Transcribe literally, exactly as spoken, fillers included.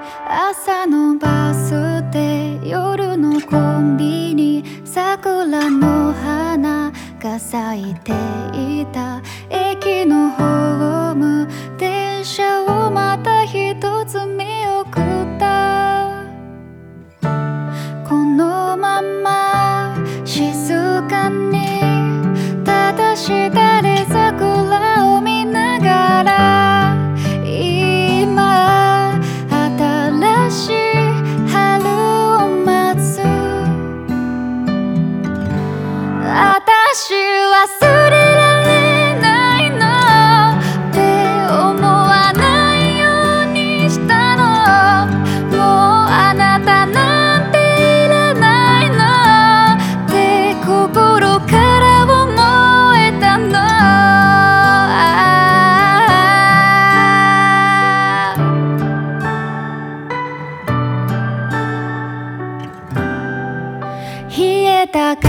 朝のバスで夜のコンビニ、桜の花が咲いていた駅のホーム、電車をまた一つ見送った。このまま静かにただ下で桜を見ながら、今新しい春を待つ。私忘れられないのって思わないようにしたの。もうあなたなんていらないのって心から思えたの。冷えた